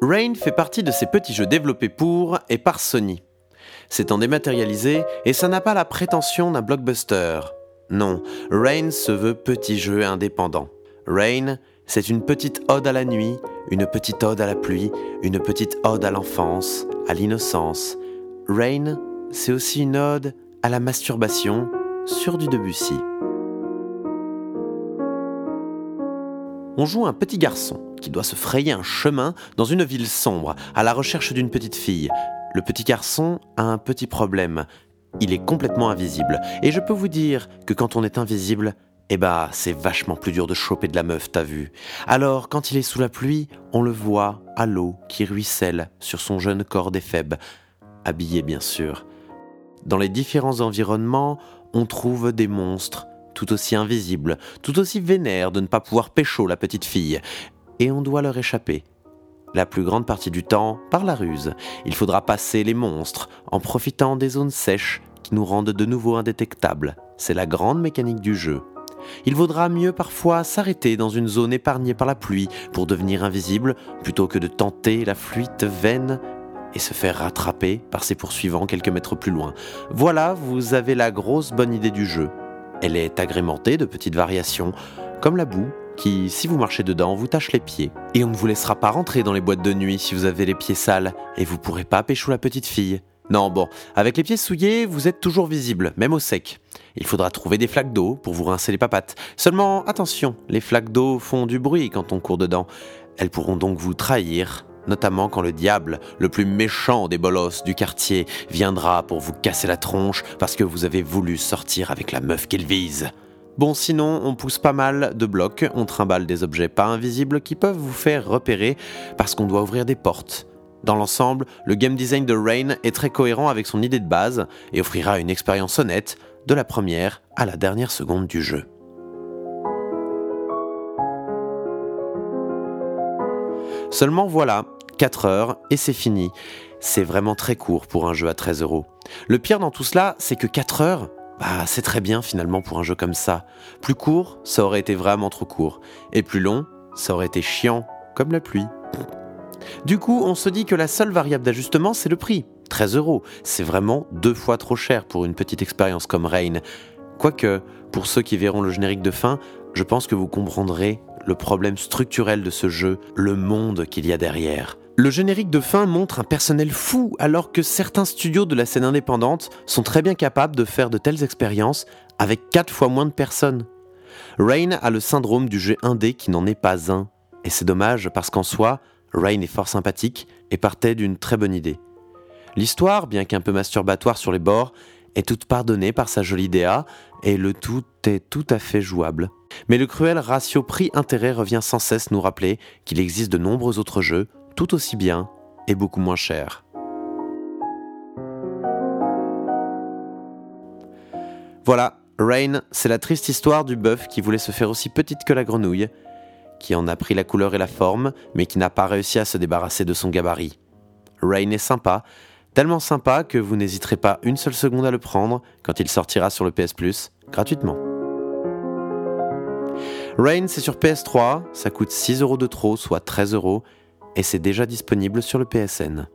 Rain fait partie de ces petits jeux développés pour et par Sony. C'est en dématérialisé et ça n'a pas la prétention d'un blockbuster. Non, Rain se veut petit jeu indépendant. Rain, c'est une petite ode à la nuit, une petite ode à la pluie, une petite ode à l'enfance, à l'innocence. Rain, c'est aussi une ode à la masturbation sur du Debussy. On joue un petit garçon qui doit se frayer un chemin dans une ville sombre à la recherche d'une petite fille. Le petit garçon a un petit problème. Il est complètement invisible. Et je peux vous dire que quand on est invisible, c'est vachement plus dur de choper de la meuf, t'as vu. Alors, quand il est sous la pluie, on le voit à l'eau qui ruisselle sur son jeune corps d'éphèbe. Habillé, bien sûr. Dans les différents environnements, on trouve des monstres, tout aussi invisibles, tout aussi vénères de ne pas pouvoir pécho la petite fille. Et on doit leur échapper. La plus grande partie du temps, par la ruse. Il faudra passer les monstres, en profitant des zones sèches qui nous rendent de nouveau indétectables. C'est la grande mécanique du jeu. Il vaudra mieux parfois s'arrêter dans une zone épargnée par la pluie pour devenir invisible, plutôt que de tenter la fuite vaine et se faire rattraper par ses poursuivants quelques mètres plus loin. Voilà, vous avez la grosse bonne idée du jeu. Elle est agrémentée de petites variations, comme la boue, qui, si vous marchez dedans, vous tache les pieds. Et on ne vous laissera pas rentrer dans les boîtes de nuit si vous avez les pieds sales, et vous pourrez pas pécho la petite fille. Non, bon, avec les pieds souillés, vous êtes toujours visible, même au sec. Il faudra trouver des flaques d'eau pour vous rincer les papates. Seulement, attention, les flaques d'eau font du bruit quand on court dedans. Elles pourront donc vous trahir, notamment quand le diable, le plus méchant des bolosses du quartier, viendra pour vous casser la tronche parce que vous avez voulu sortir avec la meuf qu'il vise. Bon, sinon, on pousse pas mal de blocs, on trimballe des objets pas invisibles qui peuvent vous faire repérer parce qu'on doit ouvrir des portes. Dans l'ensemble, le game design de Rain est très cohérent avec son idée de base et offrira une expérience honnête de la première à la dernière seconde du jeu. Seulement voilà, 4 heures et c'est fini. C'est vraiment très court pour un jeu à 13 €. Le pire dans tout cela, c'est que 4 heures, c'est très bien finalement pour un jeu comme ça. Plus court, ça aurait été vraiment trop court. Et plus long, ça aurait été chiant, comme la pluie. Du coup, on se dit que la seule variable d'ajustement, c'est le prix. 13 €, c'est vraiment 2 fois trop cher pour une petite expérience comme Rain. Quoique, pour ceux qui verront le générique de fin, je pense que vous comprendrez le problème structurel de ce jeu, le monde qu'il y a derrière. Le générique de fin montre un personnel fou, alors que certains studios de la scène indépendante sont très bien capables de faire de telles expériences avec 4 fois moins de personnes. Rain a le syndrome du jeu indé qui n'en est pas un. Et c'est dommage parce qu'en soi, Rain est fort sympathique et partait d'une très bonne idée. L'histoire, bien qu'un peu masturbatoire sur les bords, est toute pardonnée par sa jolie DA et le tout est tout à fait jouable. Mais le cruel ratio prix-intérêt revient sans cesse nous rappeler qu'il existe de nombreux autres jeux, tout aussi bien et beaucoup moins chers. Voilà, Rain, c'est la triste histoire du bœuf qui voulait se faire aussi petite que la grenouille, qui en a pris la couleur et la forme, mais qui n'a pas réussi à se débarrasser de son gabarit. Rain est sympa, tellement sympa que vous n'hésiterez pas une seule seconde à le prendre quand il sortira sur le PS Plus, gratuitement. Rain, c'est sur PS3, ça coûte 6 € de trop, soit 13 €, et c'est déjà disponible sur le PSN.